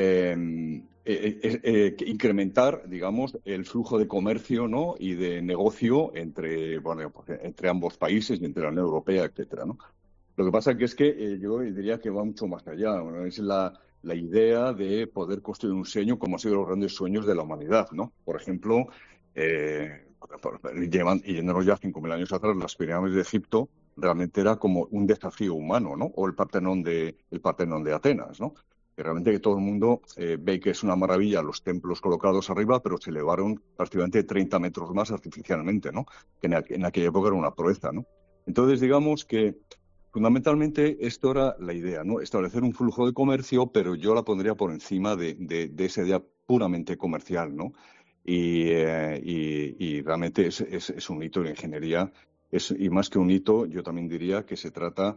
incrementar, digamos, el flujo de comercio, ¿no? Y de negocio entre ambos países y entre la Unión Europea, etcétera, ¿no? Lo que pasa que es que yo diría que va mucho más allá, ¿no? Es la idea de poder construir un sueño como han sido los grandes sueños de la humanidad, ¿no? Por ejemplo, yéndonos ya 5.000 años atrás, las pirámides de Egipto realmente era como un desafío humano, ¿no? O el Partenón de Atenas, ¿no? Que realmente que todo el mundo ve que es una maravilla los templos colocados arriba, pero se elevaron prácticamente 30 metros más artificialmente, ¿no? Que en aquella época era una proeza, ¿no? Entonces, digamos que fundamentalmente esto era la idea, ¿no? Establecer un flujo de comercio, pero yo la pondría por encima de esa idea puramente comercial, ¿no? Y realmente es un hito de ingeniería. Y más que un hito, yo también diría que se trata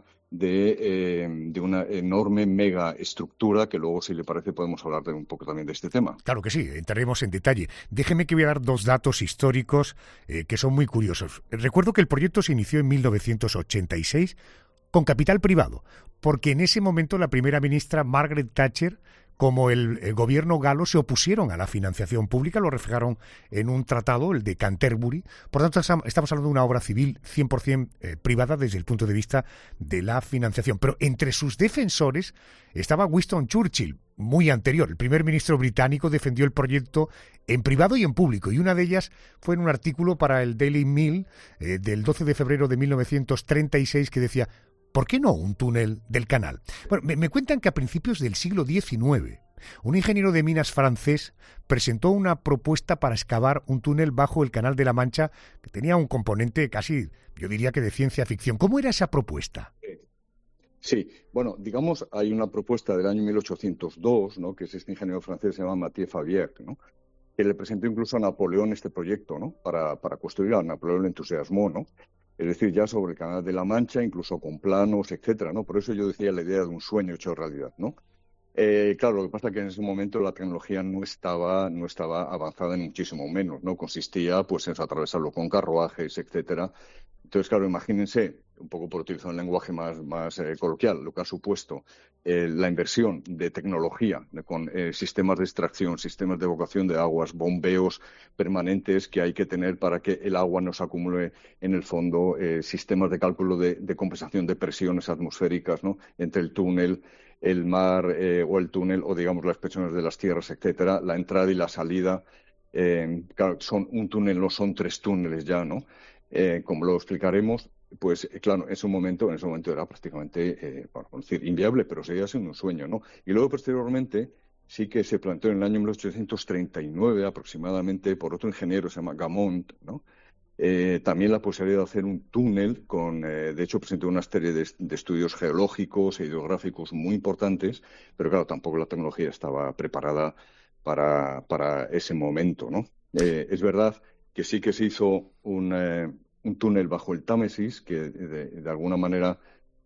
de una enorme mega estructura que luego, si le parece, podemos hablar un poco también de este tema. Claro que sí, entraremos en detalle. Déjeme que voy a dar 2 datos históricos que son muy curiosos. Recuerdo que el proyecto se inició en 1986 con capital privado, porque en ese momento la primera ministra Margaret Thatcher, como el gobierno galo, se opusieron a la financiación pública, lo reflejaron en un tratado, el de Canterbury. Por tanto, estamos hablando de una obra civil 100% privada desde el punto de vista de la financiación. Pero entre sus defensores estaba Winston Churchill, muy anterior. El primer ministro británico defendió el proyecto en privado y en público, y una de ellas fue en un artículo para el Daily Mail del 12 de febrero de 1936 que decía: ¿por qué no un túnel del canal? Bueno, me cuentan que a principios del siglo XIX, un ingeniero de minas francés presentó una propuesta para excavar un túnel bajo el Canal de la Mancha que tenía un componente casi, yo diría que de ciencia ficción. ¿Cómo era esa propuesta? Sí, bueno, digamos, hay una propuesta del año 1802, ¿no? Que es este ingeniero francés, se llama Mathieu Favier, ¿no? Que le presentó incluso a Napoleón este proyecto, ¿no? Para construir. A Napoleón le entusiasmó, ¿no? Es decir, ya sobre el Canal de la Mancha, incluso con planos, etcétera, ¿no? Por eso yo decía la idea de un sueño hecho realidad, ¿no? Claro, lo que pasa es que en ese momento la tecnología no estaba avanzada ni muchísimo menos, ¿no? Consistía, pues, en atravesarlo con carruajes, etcétera. Entonces, claro, imagínense, un poco por utilizar un lenguaje más coloquial, lo que ha supuesto la inversión de tecnología con sistemas de extracción, sistemas de evacuación de aguas, bombeos permanentes que hay que tener para que el agua no se acumule en el fondo, sistemas de cálculo de compensación de presiones atmosféricas, ¿no? Entre el túnel, el mar o el túnel, o digamos las expresiones de las tierras, etcétera, la entrada y la salida. Claro, son un túnel, no son 3 túneles ya, ¿no? Como lo explicaremos, pues claro, en ese momento era prácticamente, bueno, decir, inviable, pero seguía siendo un sueño, ¿no? Y luego posteriormente sí que se planteó en el año 1839 aproximadamente por otro ingeniero, se llama Gaumont, ¿no? También la posibilidad de hacer un túnel de hecho presentó una serie de estudios geológicos e hidrográficos muy importantes, pero claro, tampoco la tecnología estaba preparada para ese momento, ¿no? Es verdad que sí que se hizo un túnel bajo el Támesis que de alguna manera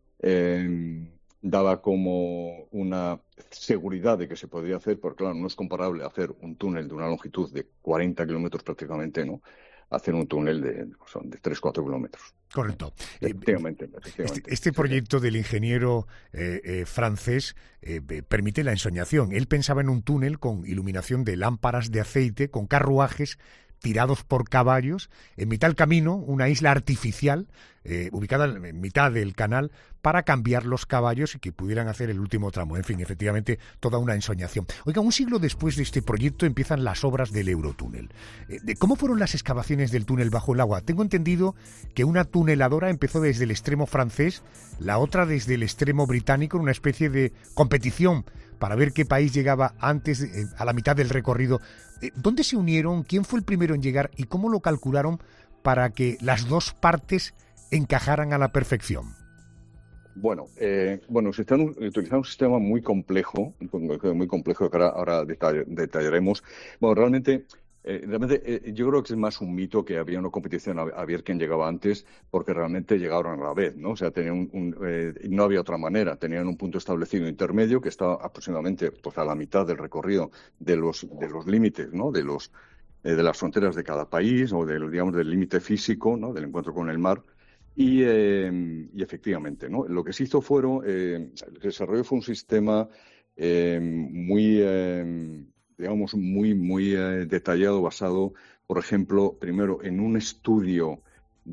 daba como una seguridad de que se podría hacer, porque claro, no es comparable hacer un túnel de una longitud de 40 kilómetros prácticamente, ¿no? Hacer un túnel de 3-4 kilómetros. Correcto. Efectivamente. Este proyecto del ingeniero francés permite la ensoñación. Él pensaba en un túnel con iluminación de lámparas de aceite, con carruajes tirados por caballos, en mitad del camino, una isla artificial ubicada en mitad del canal para cambiar los caballos y que pudieran hacer el último tramo. En fin, efectivamente, toda una ensoñación. Oiga, un siglo después de este proyecto empiezan las obras del Eurotúnel. ¿Cómo fueron las excavaciones del túnel bajo el agua? Tengo entendido que una tuneladora empezó desde el extremo francés, la otra desde el extremo británico, en una especie de competición para ver qué país llegaba antes, a la mitad del recorrido. ¿Dónde se unieron? ¿Quién fue el primero en llegar? ¿Y cómo lo calcularon para que las dos partes encajaran a la perfección? Bueno, se está utilizando un sistema muy complejo que ahora detallaremos. Bueno, realmente yo creo que es más un mito que había una competición a ver quién llegaba antes, porque realmente llegaron a la vez, ¿no? O sea, tenían no había otra manera. Tenían un punto establecido intermedio que estaba aproximadamente pues, a la mitad del recorrido de los límites, ¿no? De las fronteras de cada país o del límite físico, ¿no? Del encuentro con el mar. Y efectivamente, ¿no? Lo que se hizo el desarrollo fue un sistema muy detallado, basado, por ejemplo, primero en un estudio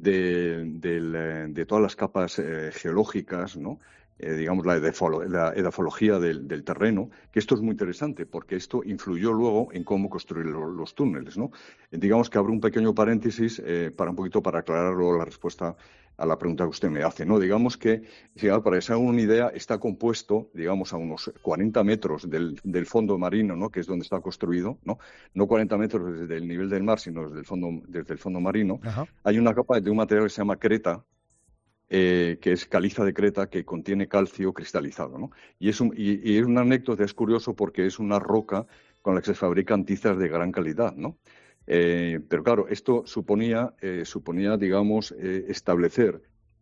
de todas las capas geológicas, ¿no? La edafología del terreno, que esto es muy interesante porque esto influyó luego en cómo construir los túneles, ¿no? Digamos que abro un pequeño paréntesis para aclarar luego la respuesta a la pregunta que usted me hace, ¿no? Digamos que, para que se haga una idea, está compuesto, digamos, a unos 40 metros del fondo marino, ¿no? Que es donde está construido, ¿no? No 40 metros desde el nivel del mar, sino desde el fondo marino. Ajá. Hay una capa de un material que se llama creta, que es caliza de Creta, que contiene calcio cristalizado, ¿no? Y es una anécdota, es curioso porque es una roca con la que se fabrican tizas de gran calidad, ¿no? Pero claro, esto suponía digamos, establecer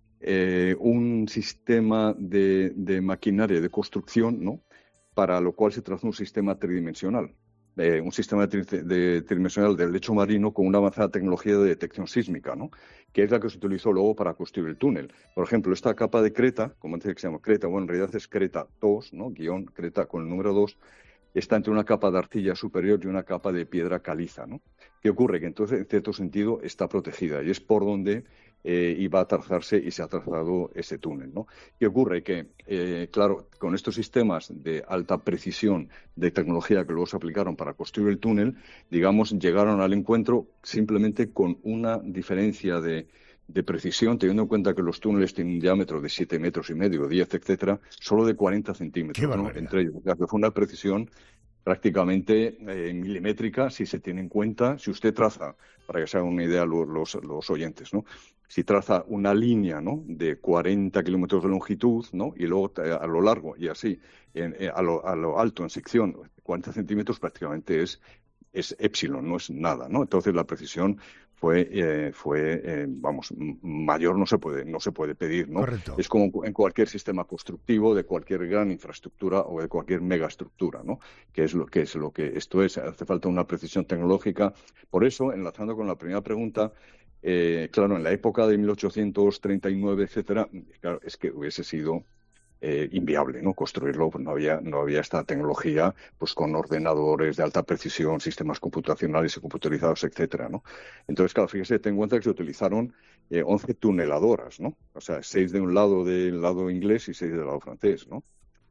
un sistema de maquinaria de construcción, ¿no? Para lo cual se trazó un sistema tridimensional. Un sistema tridimensional del lecho marino con una avanzada tecnología de detección sísmica, ¿no? Que es la que se utilizó luego para construir el túnel. Por ejemplo, esta capa de creta, como dice que se llama creta, bueno, en realidad es creta 2, ¿no? Guión creta con el número 2, está entre una capa de arcilla superior y una capa de piedra caliza, ¿no? ¿Qué ocurre? Que entonces, en cierto sentido, está protegida y es por donde iba a trazarse y se ha trazado ese túnel, ¿no? ¿Qué ocurre? Que, claro, con estos sistemas de alta precisión de tecnología que luego se aplicaron para construir el túnel, digamos, llegaron al encuentro simplemente con una diferencia de precisión, teniendo en cuenta que los túneles tienen un diámetro de 7,5 metros, 10, etcétera, solo de 40 centímetros, ¿no? Entre ellos. O sea, que fue una precisión prácticamente milimétrica, si se tiene en cuenta, si usted traza, para que se hagan una idea los oyentes, ¿no? Si traza una línea, ¿no? De 40 kilómetros de longitud, ¿no? Y luego a lo largo y así, a lo alto en sección, 40 centímetros prácticamente es epsilon, no es nada, ¿no? Entonces la precisión fue mayor, no se puede pedir, ¿no? Correcto. Es como en cualquier sistema constructivo de cualquier gran infraestructura o de cualquier megaestructura, ¿no? Que es lo que esto es. Hace falta una precisión tecnológica. Por eso, enlazando con la primera pregunta, claro, en la época de 1839, etcétera, claro, es que hubiese sido inviable, ¿no? Construirlo, pues no había esta tecnología, pues con ordenadores de alta precisión, sistemas computacionales y computarizados, etcétera, ¿no? Entonces, claro, fíjese, ten en cuenta que se utilizaron 11 tuneladoras, ¿no? O sea, 6 de un lado del lado inglés y 6 del lado francés, ¿no?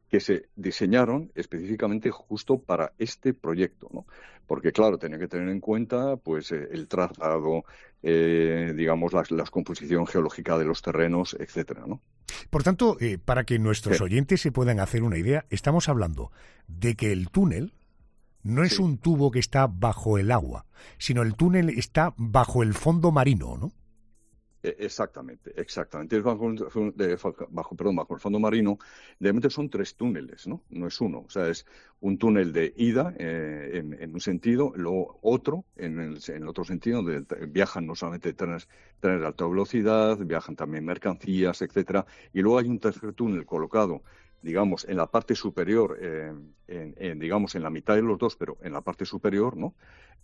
que se diseñaron específicamente justo para este proyecto, ¿no? Porque, claro, tenía que tener en cuenta pues el trazado, digamos, la composición geológica de los terrenos, etcétera, ¿no? Por tanto, para que nuestros oyentes se puedan hacer una idea, estamos hablando de que el túnel no es un tubo que está bajo el agua, sino el túnel está bajo el fondo marino, ¿no? Exactamente. Es bajo el fondo marino. De momento son 3 túneles, ¿no? No es uno. O sea, es un túnel de ida en un sentido, luego otro en el otro sentido, donde viajan no solamente trenes de alta velocidad, viajan también mercancías, etcétera. Y luego hay un tercer túnel colocado, digamos, en la parte superior, digamos, en la mitad de los dos, pero en la parte superior, ¿no?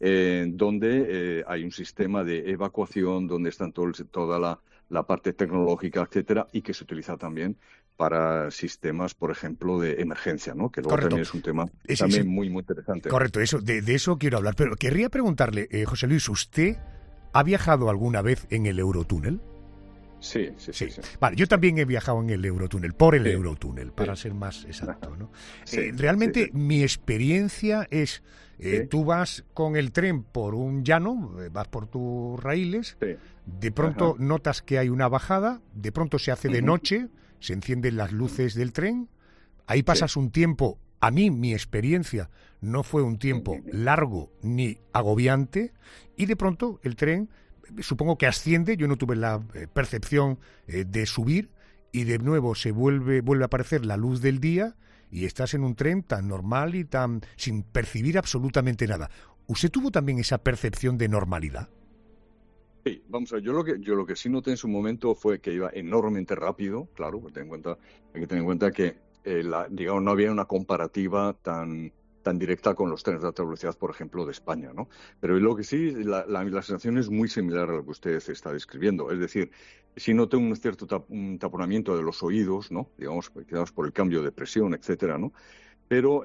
Donde hay un sistema de evacuación, donde están toda la parte tecnológica, etcétera, y que se utiliza también para sistemas, por ejemplo, de emergencia, ¿no? Que luego también es un tema también muy, muy interesante. Correcto, de eso quiero hablar. Pero querría preguntarle, José Luis, ¿usted ha viajado alguna vez en el Eurotúnel? Sí. Vale, yo también he viajado en el Eurotúnel, por el Eurotúnel, para ser más exacto, ¿no? Realmente mi experiencia es, tú vas con el tren por un llano, vas por tus raíles, de pronto notas que hay una bajada, de pronto se hace de noche, se encienden las luces del tren, ahí pasas un tiempo. A mí, mi experiencia no fue un tiempo largo ni agobiante, y de pronto el tren, supongo que asciende, yo no tuve la percepción de subir, y de nuevo se vuelve a aparecer la luz del día y estás en un tren tan normal y tan sin percibir absolutamente nada. ¿Usted tuvo también esa percepción de normalidad? Sí, vamos a ver, yo lo que sí noté en su momento fue que iba enormemente rápido, claro, porque hay que tener en cuenta que digamos, no había una comparativa tan directa con los trenes de alta velocidad, por ejemplo, de España, ¿no? Pero lo que sí, la sensación es muy similar a lo que usted está describiendo. Es decir, sí noté un cierto taponamiento de los oídos, ¿no? Digamos, por el cambio de presión, etcétera, ¿no? Pero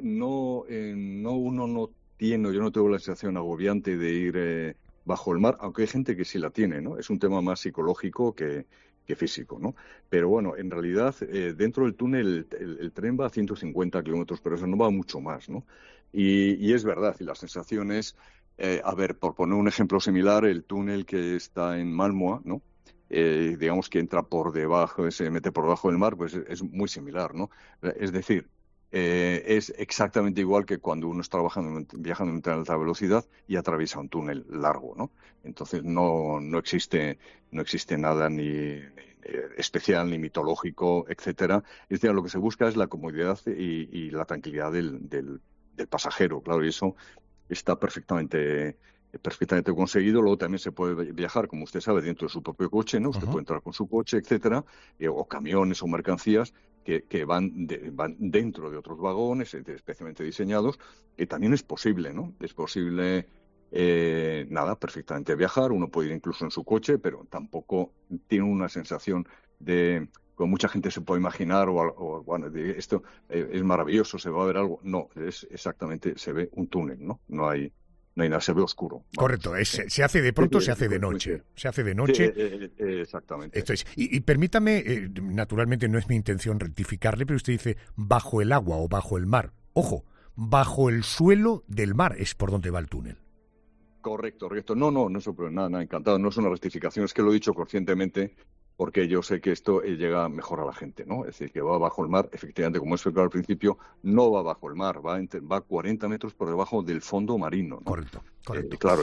uno no tiene, yo no tengo la sensación agobiante de ir bajo el mar, aunque hay gente que sí la tiene, ¿no? Es un tema más psicológico que físico, ¿no? Pero bueno, en realidad, dentro del túnel el tren va a 150 kilómetros por hora, no va mucho más, ¿no? Y es verdad, y la sensación es, a ver, por poner un ejemplo similar, el túnel que está en Malmö, ¿no? Digamos que entra por debajo, se mete por debajo del mar, pues es muy similar, ¿no? Es decir, es exactamente igual que cuando uno está viajando en un tren de alta velocidad y atraviesa un túnel largo, ¿no? Entonces no existe nada ni especial ni mitológico, etcétera. Es decir, lo que se busca es la comodidad y la tranquilidad del pasajero, claro, y eso está perfectamente conseguido. Luego también se puede viajar, como usted sabe, dentro de su propio coche, ¿no? Usted puede entrar con su coche, etcétera, o camiones o mercancías que van dentro de otros vagones especialmente diseñados, que también es posible, ¿no? Es posible, perfectamente viajar. Uno puede ir incluso en su coche, pero tampoco tiene una sensación de, como mucha gente se puede imaginar, bueno, esto es maravilloso, se va a ver algo. No, es exactamente, se ve un túnel, ¿no? No hay nada, se ve oscuro. Correcto, se hace de pronto, se hace de noche. Se hace de noche. Exactamente. Esto es. Y permítame, naturalmente no es mi intención rectificarle, pero usted dice bajo el agua o bajo el mar. Ojo, bajo el suelo del mar es por donde va el túnel. Correcto. No, nada, encantado. No es una rectificación, es que lo he dicho conscientemente, porque yo sé que esto llega mejor a la gente, ¿no? Es decir, que va bajo el mar, efectivamente, como he explicado al principio, no va bajo el mar, va 40 metros por debajo del fondo marino, ¿no? Correcto. Claro,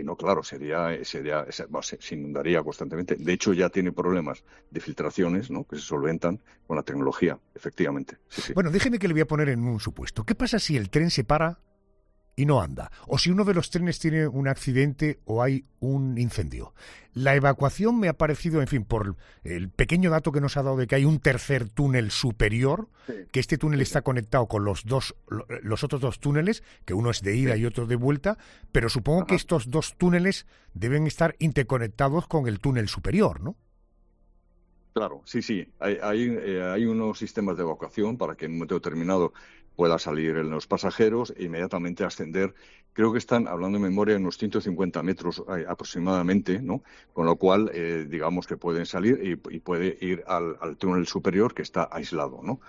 se inundaría constantemente. De hecho, ya tiene problemas de filtraciones, ¿no? Que se solventan con la tecnología, efectivamente. Sí. Bueno, déjeme que le voy a poner en un supuesto. ¿Qué pasa si el tren se para y no anda? O si uno de los trenes tiene un accidente o hay un incendio. La evacuación me ha parecido, en fin, por el pequeño dato que nos ha dado de que hay un tercer túnel superior, que este túnel está conectado con los otros dos túneles, que uno es de ida y otro de vuelta, pero supongo que estos dos túneles deben estar interconectados con el túnel superior, ¿no? Claro, sí. Hay unos sistemas de evacuación para que en un momento determinado pueda salir los pasajeros e inmediatamente ascender. Creo que están, hablando de memoria, unos 150 metros aproximadamente, ¿no? Con lo cual, digamos que pueden salir y puede ir al túnel superior, que está aislado, ¿no?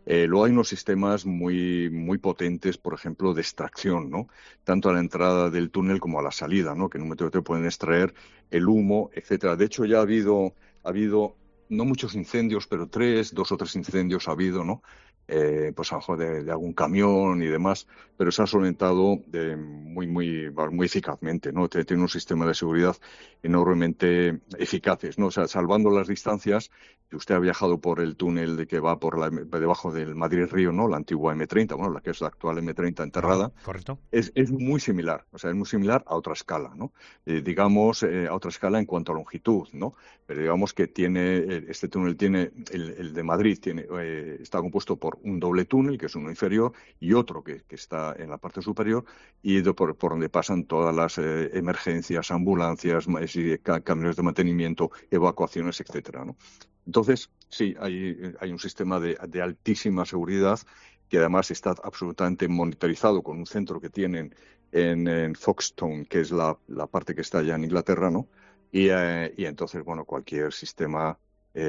Luego hay unos sistemas muy, muy potentes, por ejemplo, de extracción, ¿no? Tanto a la entrada del túnel como a la salida, ¿no? Que en un momento te pueden extraer el humo, etcétera. De hecho, ya ha habido no muchos incendios, pero 2 o 3 incendios ha habido, ¿no? Pues a lo mejor de algún camión y demás, pero se han solventado muy eficazmente, ¿no? Tiene un sistema de seguridad enormemente eficaces, ¿no? O sea, salvando las distancias, si usted ha viajado por el túnel que va por debajo del Madrid-Río, ¿no? La antigua M30, bueno, la que es la actual M30 enterrada. Correcto. Es muy similar, o sea, es muy similar a otra escala, ¿no? Digamos, a otra escala en cuanto a longitud, ¿no? Pero digamos que este túnel el de Madrid está compuesto por un doble túnel, que es uno inferior, y otro que está en la parte superior, y por donde pasan todas las emergencias, ambulancias, camiones de mantenimiento, evacuaciones, etcétera, ¿no? Entonces, sí, hay un sistema de altísima seguridad que además está absolutamente monitorizado con un centro que tienen en Folkestone, que es la parte que está allá en Inglaterra, ¿no? Y entonces, bueno, cualquier sistema,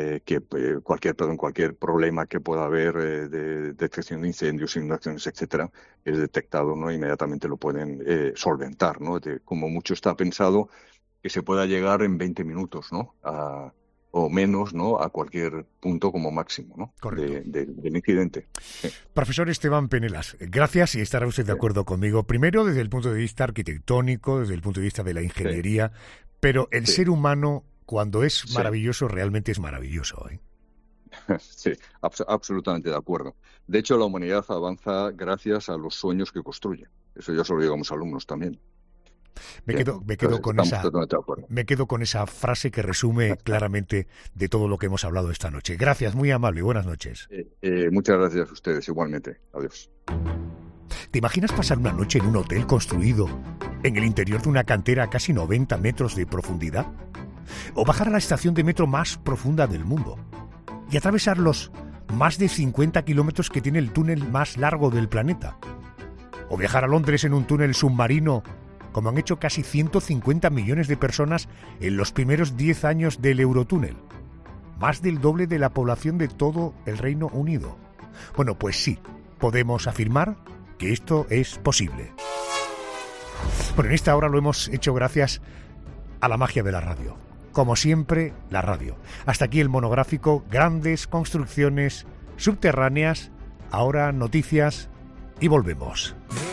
cualquier problema que pueda haber de detección de incendios, inundaciones, etcétera, es detectado, ¿no? Inmediatamente lo pueden solventar, ¿no? Como mucho está pensado que se pueda llegar en 20 minutos, ¿no? O menos, ¿no? A cualquier punto como máximo, ¿no? Del incidente. Sí. Profesor Esteban Penelas, gracias, y estará usted de acuerdo conmigo. Primero, desde el punto de vista arquitectónico, desde el punto de vista de la ingeniería, pero el ser humano, cuando es maravilloso, realmente es maravilloso, ¿eh? Sí, absolutamente de acuerdo. De hecho, la humanidad avanza gracias a los sueños que construye. Eso yo se lo digo a mis alumnos también. Me quedo con esa frase que resume claramente de todo lo que hemos hablado esta noche. Gracias, muy amable, buenas noches. Muchas gracias a ustedes, igualmente. Adiós. ¿Te imaginas pasar una noche en un hotel construido en el interior de una cantera a casi 90 metros de profundidad? ¿O bajar a la estación de metro más profunda del mundo y atravesar los más de 50 kilómetros que tiene el túnel más largo del planeta? ¿O viajar a Londres en un túnel submarino, como han hecho casi 150 millones de personas en los primeros 10 años del Eurotúnel? Más del doble de la población de todo el Reino Unido. Bueno, pues sí, podemos afirmar que esto es posible. Bueno, en esta hora lo hemos hecho gracias a la magia de la radio. Como siempre, la radio. Hasta aquí el monográfico, grandes construcciones subterráneas, ahora noticias y volvemos.